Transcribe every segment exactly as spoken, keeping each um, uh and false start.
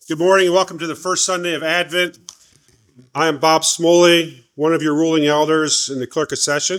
Good morning and welcome to the first Sunday of Advent. I am Bob Smoley, one of your ruling elders in the Clerk of Session.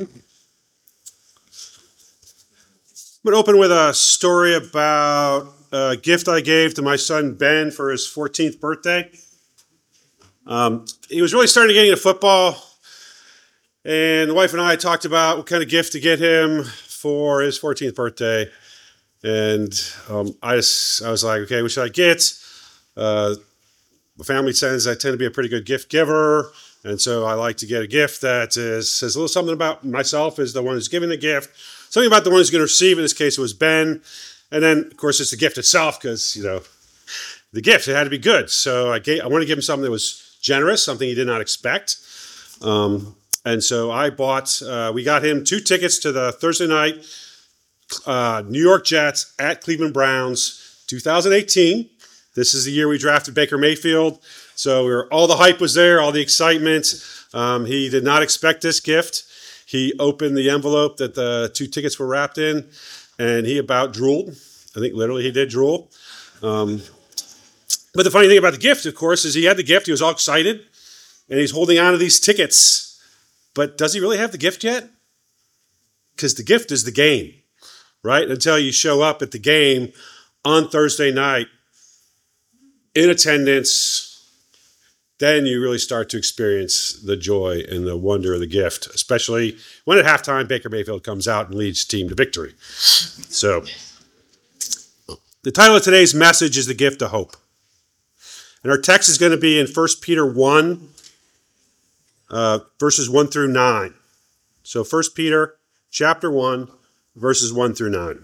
I'm going to open with a story about a gift I gave to my son Ben for his fourteenth birthday. Um, he was really starting to get into football, and the wife and I talked about what kind of gift to get him for his fourteenth birthday. And um, I, just, I was like, okay, what should I get? Uh, my family says I tend to be a pretty good gift giver, and so I like to get a gift that is, says a little something about myself as the one who's giving the gift, something about the one who's going to receive. In this case, it was Ben, and then, of course, it's the gift itself because, you know, the gift, it had to be good. So I gave, I wanted to give him something that was generous, something he did not expect, um, and so I bought, uh, we got him two tickets to the Thursday night uh, New York Jets at Cleveland Browns, two thousand eighteen. This is the year we drafted Baker Mayfield, so we were, all the hype was there, all the excitement. Um, he did not expect this gift. He opened the envelope that the two tickets were wrapped in, and he about drooled. I think literally he did drool. Um, but the funny thing about the gift, of course, is he had the gift. He was all excited, and he's holding on to these tickets. But does he really have the gift yet? Because the gift is the game, right? Until you show up at the game on Thursday night, in attendance, then you really start to experience the joy and the wonder of the gift, especially when at halftime Baker Mayfield comes out and leads the team to victory. So, the title of today's message is The Gift of Hope. And our text is going to be in First Peter one, uh, verses one through nine. So First Peter chapter one, verses one through nine.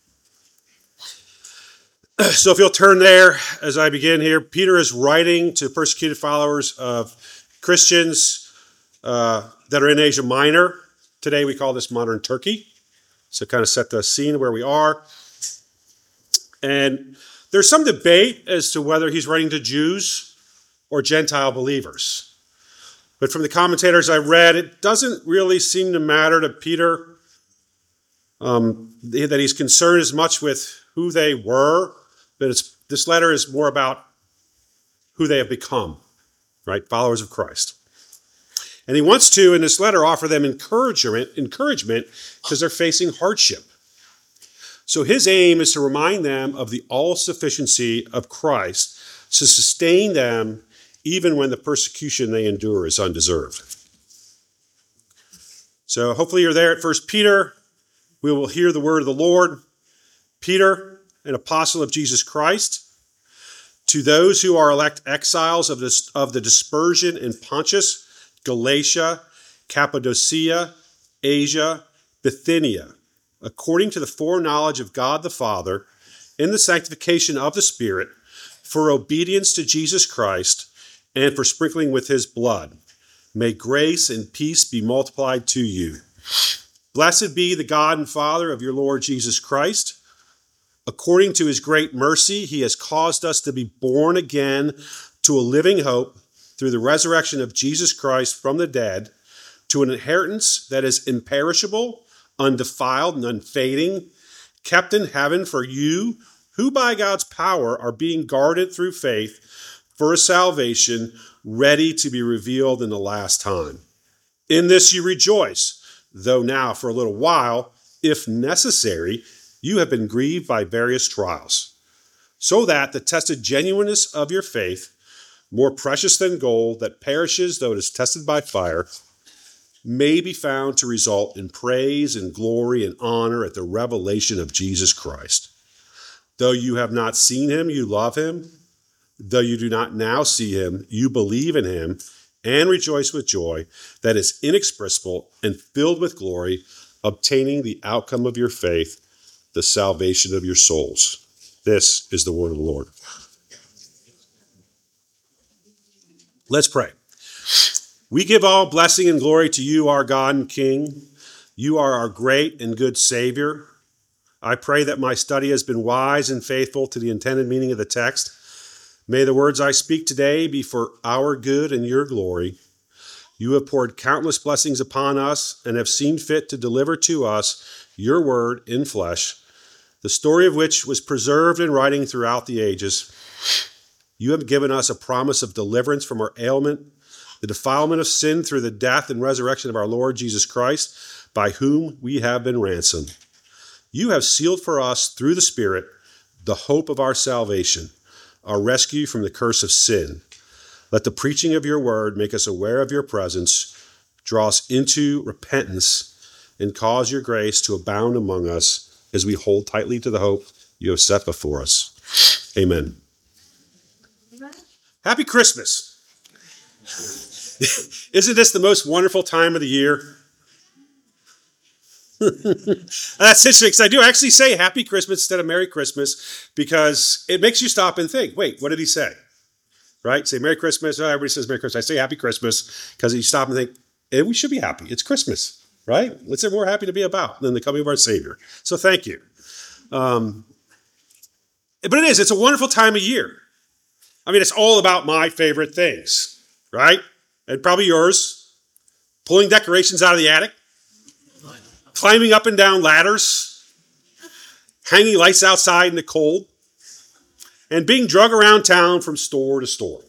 So if you'll turn there as I begin here, Peter is writing to persecuted followers of Christians uh, that are in Asia Minor. Today we call this modern Turkey. So kind of set the scene where we are. And there's some debate as to whether he's writing to Jews or Gentile believers. But from the commentators I read, it doesn't really seem to matter to Peter um, that he's concerned as much with who they were. But it's, this letter is more about who they have become, right? Followers of Christ. And he wants to, in this letter, offer them encouragement, encouragement because they're facing hardship. So his aim is to remind them of the all-sufficiency of Christ to sustain them even when the persecution they endure is undeserved. So hopefully you're there at First Peter. We will hear the word of the Lord. Peter, an apostle of Jesus Christ, to those who are elect exiles of, this, of the dispersion in Pontus, Galatia, Cappadocia, Asia, Bithynia, according to the foreknowledge of God the Father, in the sanctification of the Spirit, for obedience to Jesus Christ, and for sprinkling with his blood. May grace and peace be multiplied to you. Blessed be the God and Father of your Lord Jesus Christ. According to his great mercy, he has caused us to be born again to a living hope through the resurrection of Jesus Christ from the dead, to an inheritance that is imperishable, undefiled, and unfading, kept in heaven for you, who by God's power are being guarded through faith for a salvation ready to be revealed in the last time. In this you rejoice, though now for a little while, if necessary, you have been grieved by various trials, so that the tested genuineness of your faith, more precious than gold that perishes though it is tested by fire, may be found to result in praise and glory and honor at the revelation of Jesus Christ. Though you have not seen him, you love him. Though you do not now see him, you believe in him and rejoice with joy that is inexpressible and filled with glory, obtaining the outcome of your faith, the salvation of your souls. This is the word of the Lord. Let's pray. We give all blessing and glory to you, our God and King. You are our great and good Savior. I pray that my study has been wise and faithful to the intended meaning of the text. May the words I speak today be for our good and your glory. You have poured countless blessings upon us and have seen fit to deliver to us your word in flesh, the story of which was preserved in writing throughout the ages. You have given us a promise of deliverance from our ailment, the defilement of sin through the death and resurrection of our Lord Jesus Christ, by whom we have been ransomed. You have sealed for us through the Spirit the hope of our salvation, our rescue from the curse of sin. Let the preaching of your word make us aware of your presence, draw us into repentance, and cause your grace to abound among us as we hold tightly to the hope you have set before us. Amen. Happy Christmas. Isn't this the most wonderful time of the year? That's interesting because I do actually say Happy Christmas instead of Merry Christmas because it makes you stop and think, wait, what did he say? Right? Say Merry Christmas. Oh, everybody says Merry Christmas. I say Happy Christmas because you stop and think, eh, we should be happy. It's Christmas, right? What's there more happy to be about than the coming of our Savior? So thank you. Um, but it is. It's a wonderful time of year. I mean, it's all about my favorite things, right? And probably yours. Pulling decorations out of the attic. Climbing up and down ladders. Hanging lights outside in the cold. And being drug around town from store to store.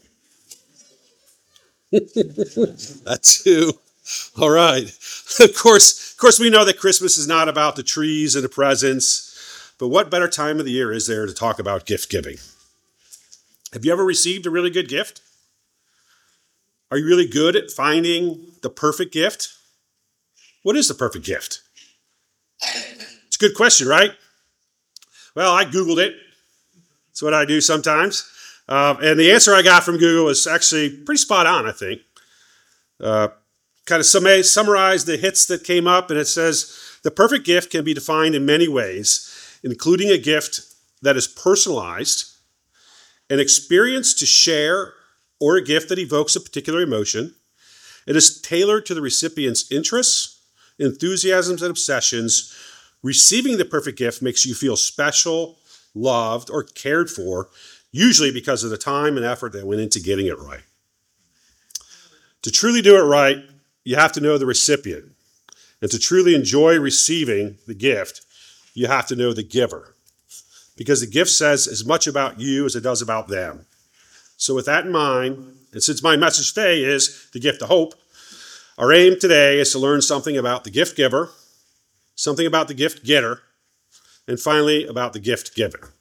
That too. All right. Of course, of course, we know that Christmas is not about the trees and the presents. But what better time of the year is there to talk about gift giving? Have you ever received a really good gift? Are you really good at finding the perfect gift? What is the perfect gift? It's a good question, right? Well, I Googled it. That's what I do sometimes. Uh, and the answer I got from Google is actually pretty spot on, I think. Uh, kind of sum- summarize the hits that came up, and it says, the perfect gift can be defined in many ways, including a gift that is personalized, an experience to share, or a gift that evokes a particular emotion. It is tailored to the recipient's interests, enthusiasms, and obsessions. Receiving the perfect gift makes you feel special, loved, or cared for, usually because of the time and effort that went into getting it right. To truly do it right, you have to know the recipient. And to truly enjoy receiving the gift, you have to know the giver. Because the gift says as much about you as it does about them. So with that in mind, and since my message today is the gift of hope, our aim today is to learn something about the gift giver, something about the gift getter, and finally about the gift giver.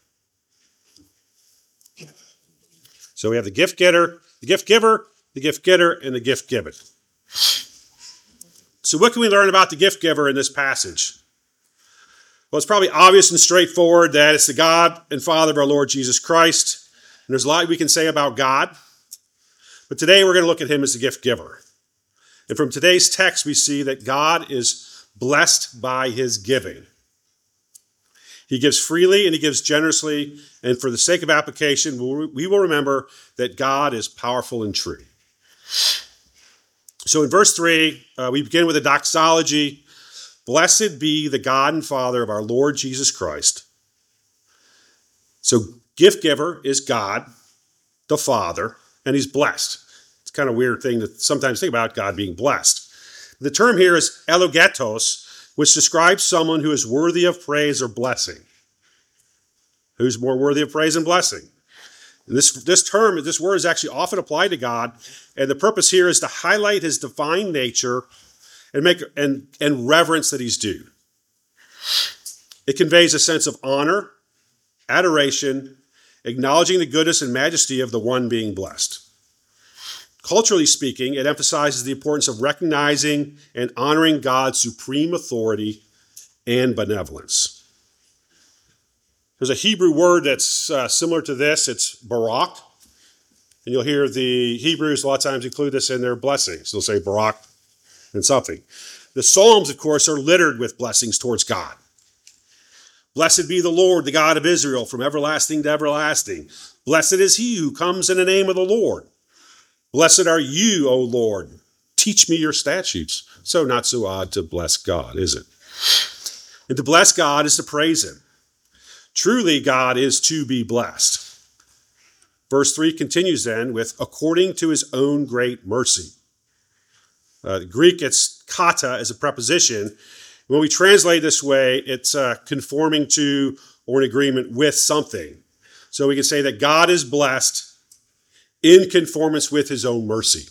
So we have the gift getter, the gift giver, the gift getter, and the gift given. So what can we learn about the gift giver in this passage? Well, it's probably obvious and straightforward that it's the God and Father of our Lord Jesus Christ. And there's a lot we can say about God. But today we're going to look at him as the gift giver. And from today's text, we see that God is blessed by his giving. He gives freely and he gives generously. And for the sake of application, we will remember that God is powerful and true. So in verse three, uh, we begin with a doxology. Blessed be the God and Father of our Lord Jesus Christ. So gift giver is God, the Father, and he's blessed. It's kind of a weird thing to sometimes think about God being blessed. The term here is elogetos, which describes someone who is worthy of praise or blessing. Who's more worthy of praise and blessing? And this, this term, this word is actually often applied to God, and the purpose here is to highlight his divine nature and make and, and reverence that he's due. It conveys a sense of honor, adoration, acknowledging the goodness and majesty of the one being blessed. Culturally speaking, it emphasizes the importance of recognizing and honoring God's supreme authority and benevolence. There's a Hebrew word that's uh, similar to this. It's barak. And you'll hear the Hebrews a lot of times include this in their blessings. They'll say barak and something. The Psalms, of course, are littered with blessings towards God. Blessed be the Lord, the God of Israel, from everlasting to everlasting. Blessed is he who comes in the name of the Lord. Blessed are you, O Lord. Teach me your statutes. So not so odd to bless God, is it? And to bless God is to praise him. Truly, God is to be blessed. Verse three continues then with, according to his own great mercy. Uh, the Greek, it's kata as a preposition. When we translate this way, it's uh, conforming to or in agreement with something. So we can say that God is blessed in conformance with his own mercy.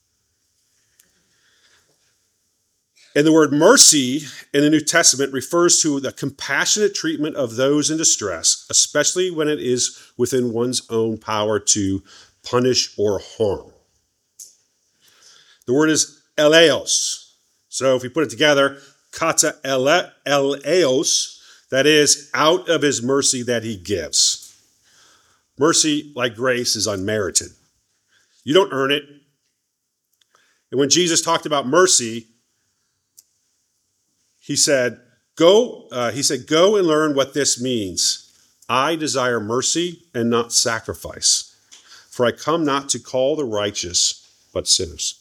And the word mercy in the New Testament refers to the compassionate treatment of those in distress, especially when it is within one's own power to punish or harm. The word is eleos. So if we put it together, kata ele, eleos, that is, out of his mercy that he gives. Mercy, like grace, is unmerited. You don't earn it. And when Jesus talked about mercy, he said, "Go." Uh, he said, "Go and learn what this means. I desire mercy and not sacrifice, for I come not to call the righteous, but sinners."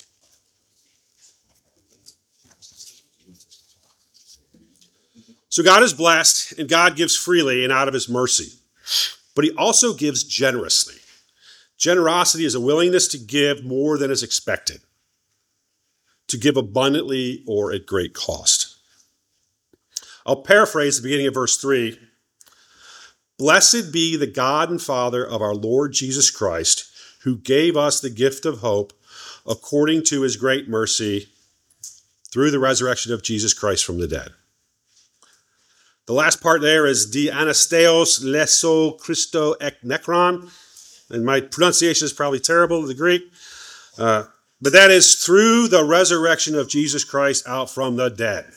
So God is blessed, and God gives freely and out of his mercy. But he also gives generously. Generosity is a willingness to give more than is expected, to give abundantly or at great cost. I'll paraphrase the beginning of verse three. "Blessed be the God and Father of our Lord Jesus Christ, who gave us the gift of hope according to his great mercy through the resurrection of Jesus Christ from the dead." The last part there is di anasteos leso Christo ek nekron. And my pronunciation is probably terrible in the Greek. Uh, but that is through the resurrection of Jesus Christ out from the dead.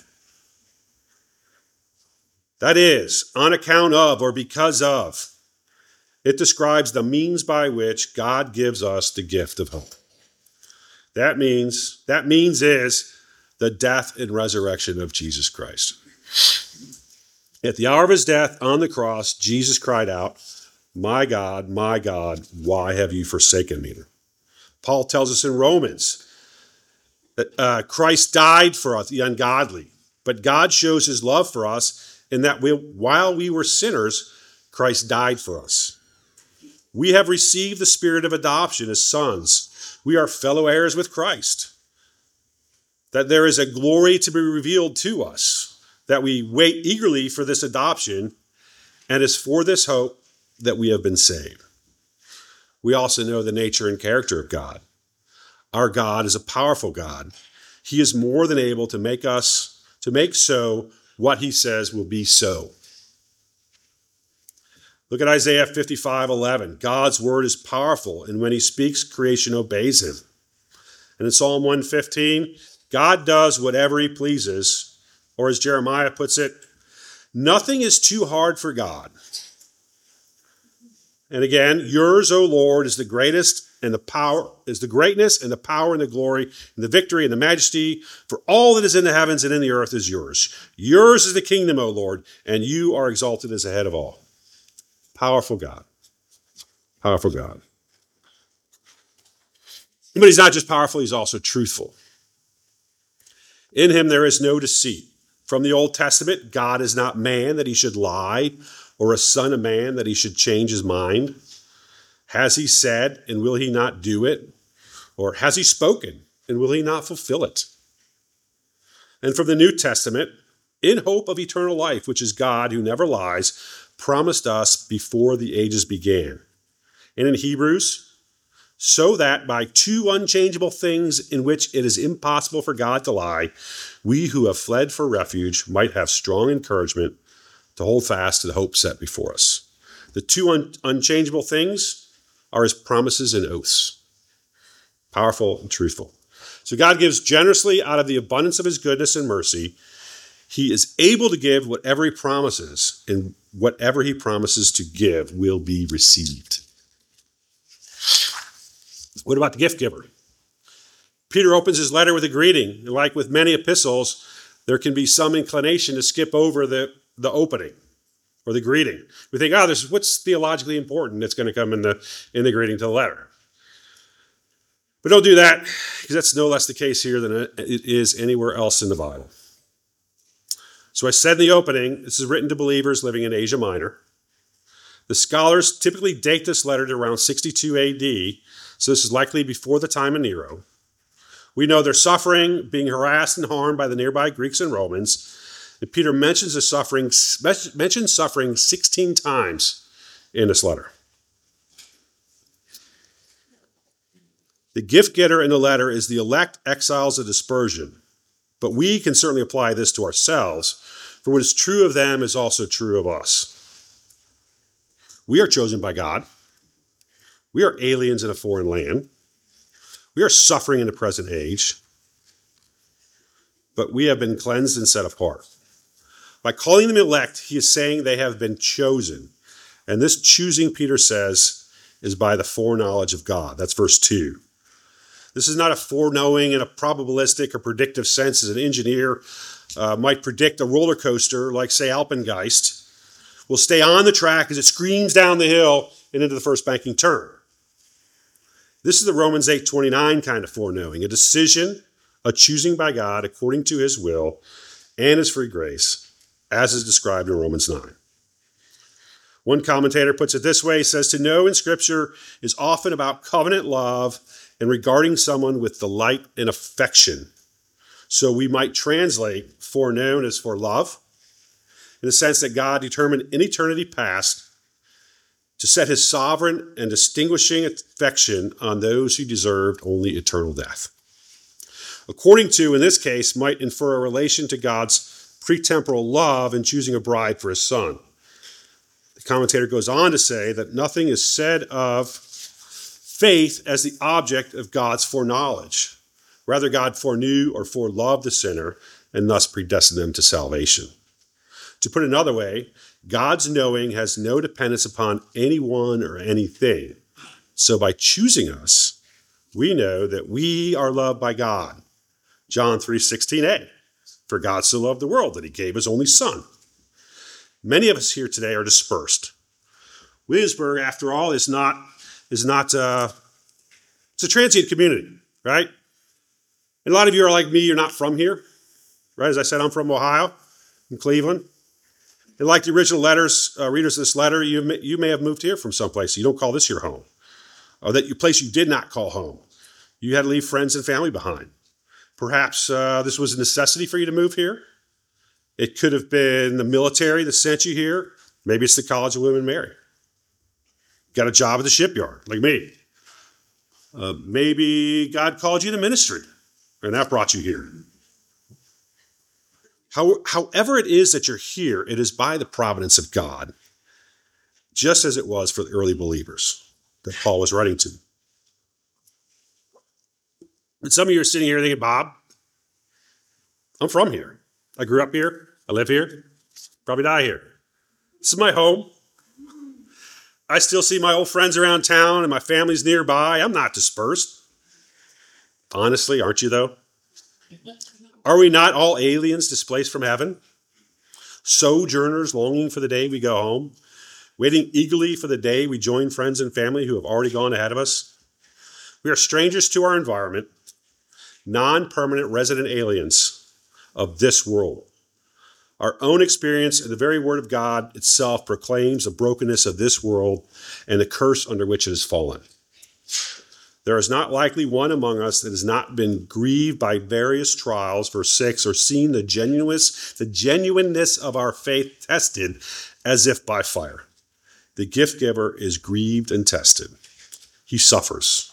That is, on account of or because of. It describes the means by which God gives us the gift of hope. That means, that means is the death and resurrection of Jesus Christ. At the hour of his death on the cross, Jesus cried out, "My God, my God, why have you forsaken me?" Paul tells us in Romans that uh, Christ died for us, the ungodly. But God shows his love for us in that we, while we were sinners, Christ died for us. We have received the spirit of adoption as sons. We are fellow heirs with Christ. That there is a glory to be revealed to us, that we wait eagerly for this adoption, and it's for this hope that we have been saved. We also know the nature and character of God. Our God is a powerful God. He is more than able to make us, to make so what he says will be so. Look at Isaiah fifty-five eleven. God's word is powerful, and when he speaks, creation obeys him. And in Psalm one fifteen, God does whatever he pleases, or as Jeremiah puts it, nothing is too hard for God. And again, yours, O Lord, is the greatest and the power, is the greatness and the power and the glory and the victory and the majesty, for all that is in the heavens and in the earth is yours. Yours is the kingdom, O Lord, and you are exalted as the head of all. Powerful God. Powerful God. But he's not just powerful, he's also truthful. In him there is no deceit. From the Old Testament, God is not man that he should lie, or a son of man that he should change his mind. Has he said, and will he not do it? Or has he spoken, and will he not fulfill it? And from the New Testament, in hope of eternal life, which is God who never lies, promised us before the ages began. And in Hebrews, so that by two unchangeable things in which it is impossible for God to lie, we who have fled for refuge might have strong encouragement to hold fast to the hope set before us. The two un- unchangeable things are his promises and oaths. Powerful and truthful. So God gives generously out of the abundance of his goodness and mercy. He is able to give whatever he promises, and whatever he promises to give will be received. What about the gift giver? Peter opens his letter with a greeting. And like with many epistles, there can be some inclination to skip over the, the opening or the greeting. We think, oh, this is what's theologically important that's going to come in the, in the greeting to the letter. But don't do that, because that's no less the case here than it is anywhere else in the Bible. So I said in the opening, this is written to believers living in Asia Minor. The scholars typically date this letter to around sixty-two A D, so this is likely before the time of Nero. We know they're suffering, being harassed and harmed by the nearby Greeks and Romans. And Peter mentions the suffering, mentions suffering sixteen times in this letter. The gift getter in the letter is the elect exiles of dispersion, but we can certainly apply this to ourselves, for what is true of them is also true of us. We are chosen by God. We are aliens in a foreign land. We are suffering in the present age, but we have been cleansed and set apart. By calling them elect, he is saying they have been chosen. And this choosing, Peter says, is by the foreknowledge of God. That's verse two. This is not a foreknowing in a probabilistic or predictive sense, as an engineer uh, might predict a roller coaster like, say, Alpengeist will stay on the track as it screams down the hill and into the first banking turn. This is the Romans eight twenty-nine kind of foreknowing, a decision, a choosing by God according to his will and his free grace, as is described in Romans nine. One commentator puts it this way, he says, to know in Scripture is often about covenant love and regarding someone with delight and affection. So we might translate foreknown as for love, in the sense that God determined in eternity past to set his sovereign and distinguishing affection on those who deserved only eternal death. According to, in this case, might infer a relation to God's pretemporal love in choosing a bride for his son. The commentator goes on to say that nothing is said of faith as the object of God's foreknowledge. Rather, God foreknew or foreloved the sinner and thus predestined them to salvation. To put it another way, God's knowing has no dependence upon anyone or anything. So by choosing us, we know that we are loved by God. John three sixteen a, for God so loved the world that he gave his only son. Many of us here today are dispersed. Williamsburg, after all, is not, is not uh, it's a transient community, right? And a lot of you are like me, you're not from here, right? As I said, I'm from Ohio, in Cleveland. And like the original letters, uh, readers of this letter, you may, you may have moved here from someplace. You don't call this your home, or that your place you did not call home. You had to leave friends and family behind. Perhaps uh, this was a necessity for you to move here. It could have been the military that sent you here. Maybe it's the College of William and Mary. Got a job at the shipyard, like me. Uh, maybe God called you to ministry, and that brought you here. How, however it is that you're here, it is by the providence of God, just as it was for the early believers that Paul was writing to. And some of you are sitting here thinking, Bob, I'm from here. I grew up here. I live here. Probably die here. This is my home. I still see my old friends around town and my family's nearby. I'm not dispersed. Honestly, aren't you though? Are we not all aliens displaced from heaven? Sojourners longing for the day we go home, waiting eagerly for the day we join friends and family who have already gone ahead of us? We are strangers to our environment, non-permanent resident aliens of this world. Our own experience and the very word of God itself proclaims the brokenness of this world and the curse under which it has fallen. There is not likely one among us that has not been grieved by various trials, verse six, or seen the genuineness, the genuineness of our faith tested as if by fire. The gift giver is grieved and tested. He suffers.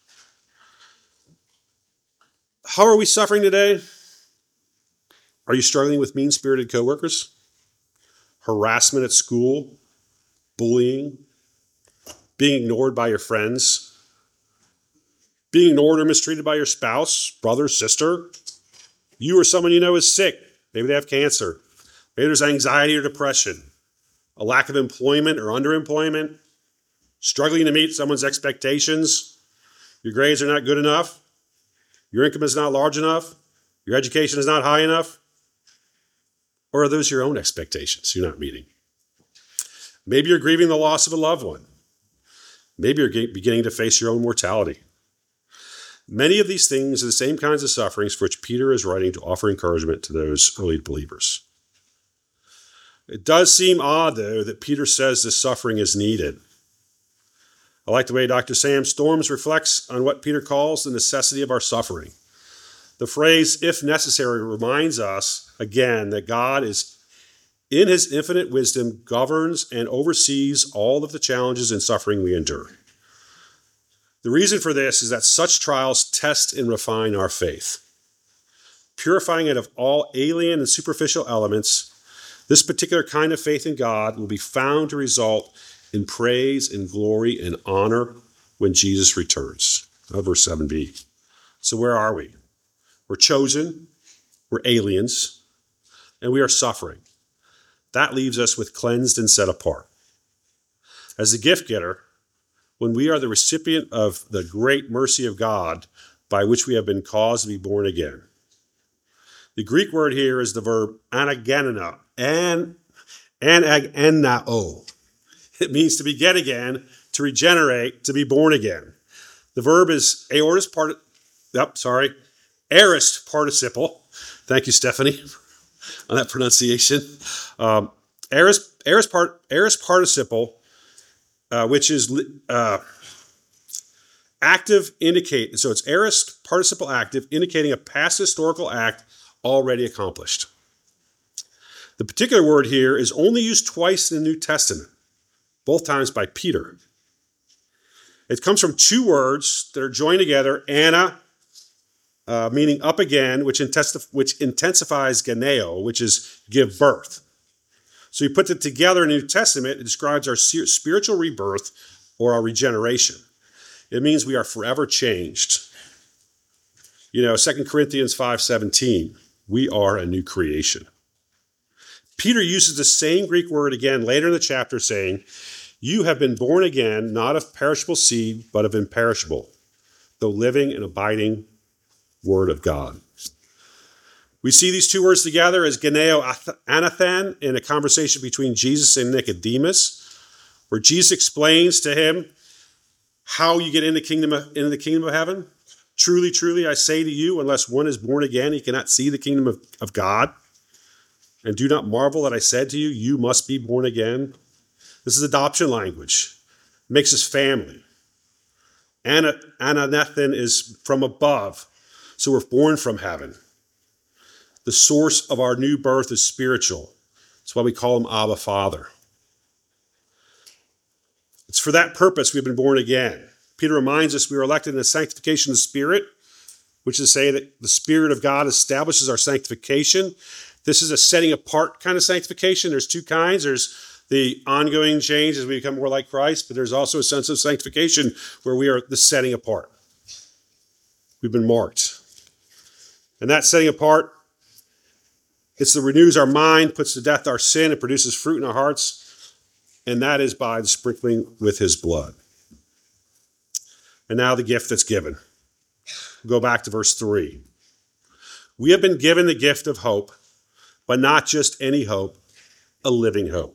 How are we suffering today? Are you struggling with mean-spirited coworkers? Harassment at school? Bullying? Being ignored by your friends? Being ignored or mistreated by your spouse, brother, sister? You or someone you know is sick. Maybe they have cancer. Maybe there's anxiety or depression. A lack of employment or underemployment. Struggling to meet someone's expectations. Your grades are not good enough. Your income is not large enough. Your education is not high enough. Or are those your own expectations you're not meeting? Maybe you're grieving the loss of a loved one. Maybe you're beginning to face your own mortality. Many of these things are the same kinds of sufferings for which Peter is writing to offer encouragement to those early believers. It does seem odd, though, that Peter says this suffering is needed. I like the way Doctor Sam Storms reflects on what Peter calls the necessity of our suffering. The phrase, if necessary, reminds us, again, that God is, in his infinite wisdom, governs and oversees all of the challenges and suffering we endure. The reason for this is that such trials test and refine our faith, purifying it of all alien and superficial elements. This particular kind of faith in God will be found to result in praise and glory and honor when Jesus returns. Oh, verse seven b. So where are we? We're chosen, we're aliens, and we are suffering. That leaves us with cleansed and set apart. As the gift getter, when we are the recipient of the great mercy of God by which we have been caused to be born again. The Greek word here is the verb anagenao, an, anagenao. It means to beget again, to regenerate, to be born again. The verb is aorist part, yep, sorry, aorist participle. Thank you, Stephanie, on that pronunciation. Um, aorist, aorist, part, aorist participle, uh, which is uh, active indicate, so it's aorist participle active, indicating a past historical act already accomplished. The particular word here is only used twice in the New Testament, both times by Peter. It comes from two words that are joined together, ana, uh, meaning up again, which, intensif- which intensifies geneo, which is give birth. So you put it together in the New Testament, it describes our spiritual rebirth or our regeneration. It means we are forever changed. You know, Second Corinthians five seventeen, we are a new creation. Peter uses the same Greek word again later in the chapter, saying, you have been born again, not of perishable seed, but of imperishable, though living and abiding word of God. We see these two words together as geneo anathan in a conversation between Jesus and Nicodemus, where Jesus explains to him how you get into, kingdom of, into the kingdom of heaven. Truly, truly, I say to you, unless one is born again, he cannot see the kingdom of, of God. And do not marvel that I said to you, you must be born again. This is adoption language. It makes us family. Ana, anathan is from above, so we're born from heaven. The source of our new birth is spiritual. That's why we call him Abba Father. It's for that purpose we've been born again. Peter reminds us we were elected in the sanctification of the Spirit, which is to say that the Spirit of God establishes our sanctification. This is a setting apart kind of sanctification. There's two kinds. There's the ongoing change as we become more like Christ, but there's also a sense of sanctification where we are the setting apart. We've been marked. And that setting apart, it's that renews our mind, puts to death our sin, and produces fruit in our hearts, and that is by the sprinkling with his blood. And now the gift that's given. We'll go back to verse three. We have been given the gift of hope, but not just any hope, a living hope.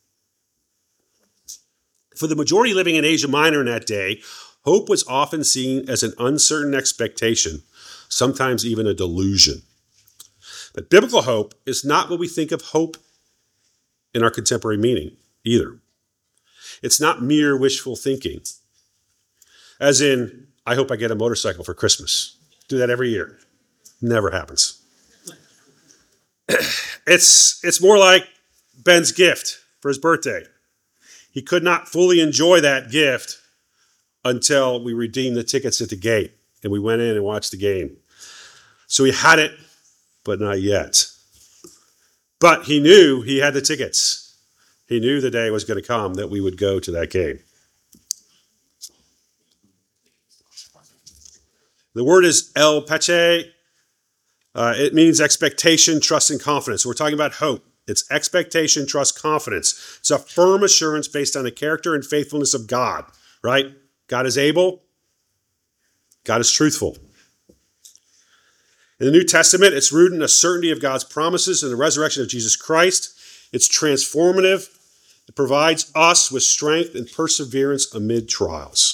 For the majority living in Asia Minor in that day, hope was often seen as an uncertain expectation, sometimes even a delusion. But biblical hope is not what we think of hope in our contemporary meaning either. It's not mere wishful thinking. As in, I hope I get a motorcycle for Christmas. Do that every year. Never happens. It's, it's more like Ben's gift for his birthday. He could not fully enjoy that gift until we redeemed the tickets at the gate and we went in and watched the game. So he had it, but not yet. But he knew he had the tickets. He knew the day was going to come that we would go to that game. The word is el peche. Uh, it means expectation, trust, and confidence. So we're talking about hope. It's expectation, trust, confidence. It's a firm assurance based on the character and faithfulness of God, right? God is able. God is truthful. In the New Testament, it's rooted in a certainty of God's promises and the resurrection of Jesus Christ. It's transformative. It provides us with strength and perseverance amid trials.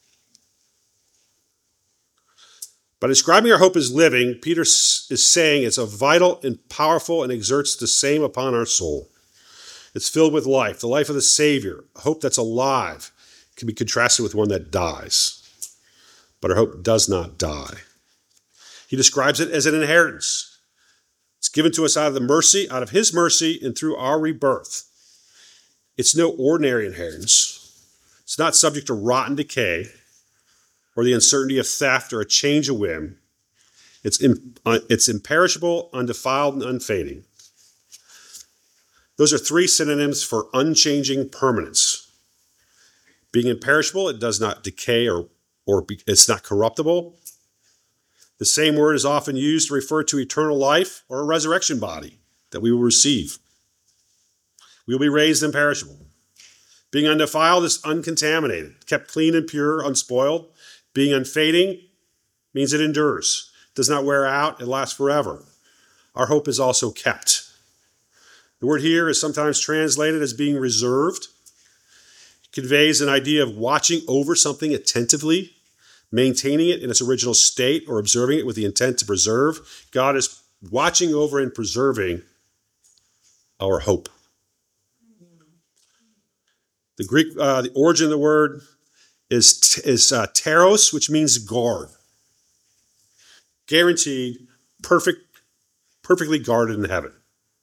By describing our hope as living, Peter is saying it's a vital and powerful and exerts the same upon our soul. It's filled with life, the life of the Savior. A hope that's alive can be contrasted with one that dies. But our hope does not die. He describes it as an inheritance. It's given to us out of the mercy, out of his mercy, and through our rebirth. It's no ordinary inheritance. It's not subject to rot and decay. or the uncertainty of theft or a change of whim. It's, im- uh, it's imperishable, undefiled, and unfading. Those are three synonyms for unchanging permanence. Being imperishable, it does not decay or, or be, it's not corruptible. The same word is often used to refer to eternal life or a resurrection body that we will receive. We will be raised imperishable. Being undefiled is uncontaminated, kept clean and pure, unspoiled. Being unfading means it endures, does not wear out, it lasts forever. Our hope is also kept. The word here is sometimes translated as being reserved. It conveys an idea of watching over something attentively, maintaining it in its original state, or observing it with the intent to preserve. God is watching over and preserving our hope. The Greek, uh, the origin of the word is, is uh, teros, which means guard. Guaranteed, perfect, perfectly guarded in heaven.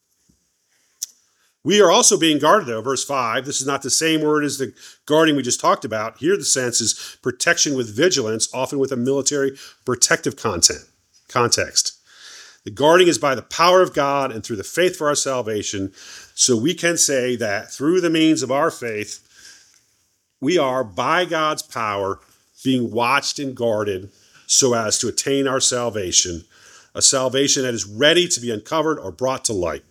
We are also being guarded, though, verse five. This is not the same word as the guarding we just talked about. Here the sense is protection with vigilance, often with a military protective content, context. The guarding is by the power of God and through the faith for our salvation. So we can say that through the means of our faith, we are, by God's power, being watched and guarded so as to attain our salvation, a salvation that is ready to be uncovered or brought to light.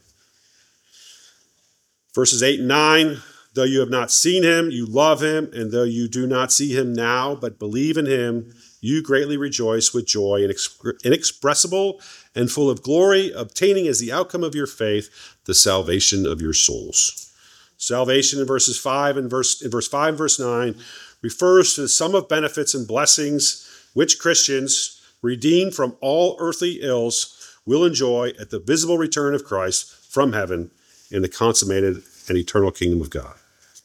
Verses eight and nine, though you have not seen him, you love him, and though you do not see him now, but believe in him, you greatly rejoice with joy inexpressible and full of glory, obtaining as the outcome of your faith the salvation of your souls. Salvation in verses five and verse in verse five and verse nine refers to the sum of benefits and blessings which Christians, redeemed from all earthly ills, will enjoy at the visible return of Christ from heaven in the consummated and eternal kingdom of God.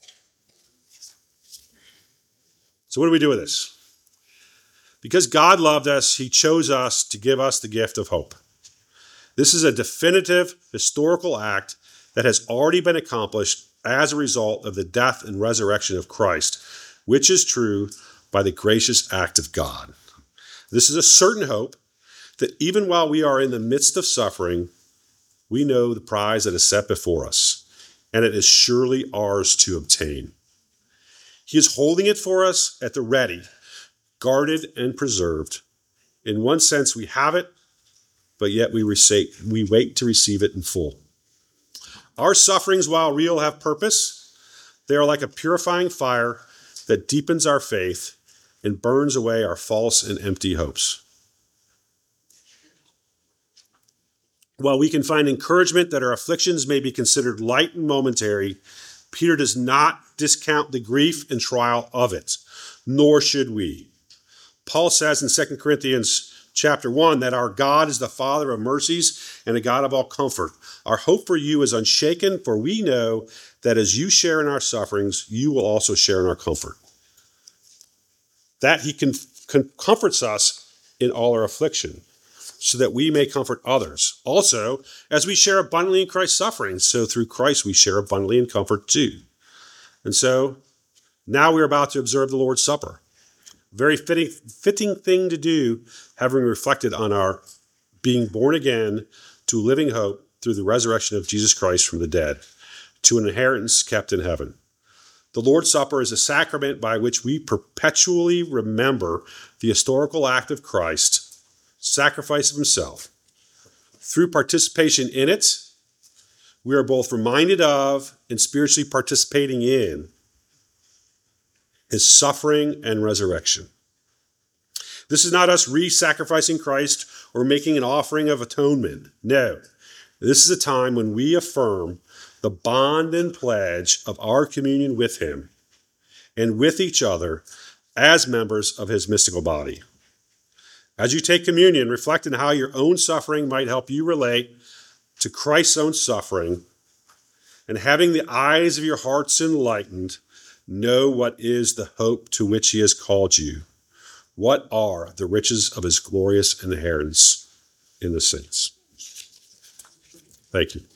So what do we do with this? Because God loved us, he chose us to give us the gift of hope. This is a definitive historical act that has already been accomplished as a result of the death and resurrection of Christ, which is true by the gracious act of God. This is a certain hope that even while we are in the midst of suffering, we know the prize that is set before us, and it is surely ours to obtain. He is holding it for us at the ready, guarded and preserved. In one sense, we have it, but yet we, receive, we wait to receive it in full. Our sufferings, while real, have purpose. They are like a purifying fire that deepens our faith and burns away our false and empty hopes. While we can find encouragement that our afflictions may be considered light and momentary, Peter does not discount the grief and trial of it, nor should we. Paul says in Second Corinthians chapter one that our God is the Father of mercies and a God of all comfort. Our hope for you is unshaken, for we know that as you share in our sufferings, you will also share in our comfort. That he can, can comforts us in all our affliction, so that we may comfort others. Also, as we share abundantly in Christ's sufferings, so through Christ we share abundantly in comfort too. And so, now we're about to observe the Lord's Supper. Very fitting, fitting thing to do, having reflected on our being born again to living hope through the resurrection of Jesus Christ from the dead, to an inheritance kept in heaven. The Lord's Supper is a sacrament by which we perpetually remember the historical act of Christ, sacrifice of himself. Through participation in it, we are both reminded of and spiritually participating in his suffering and resurrection. This is not us re-sacrificing Christ or making an offering of atonement. No, this is a time when we affirm the bond and pledge of our communion with him and with each other as members of his mystical body. As you take communion, reflect on how your own suffering might help you relate to Christ's own suffering, and having the eyes of your hearts enlightened, know what is the hope to which he has called you. What are the riches of his glorious inheritance in the saints? Thank you.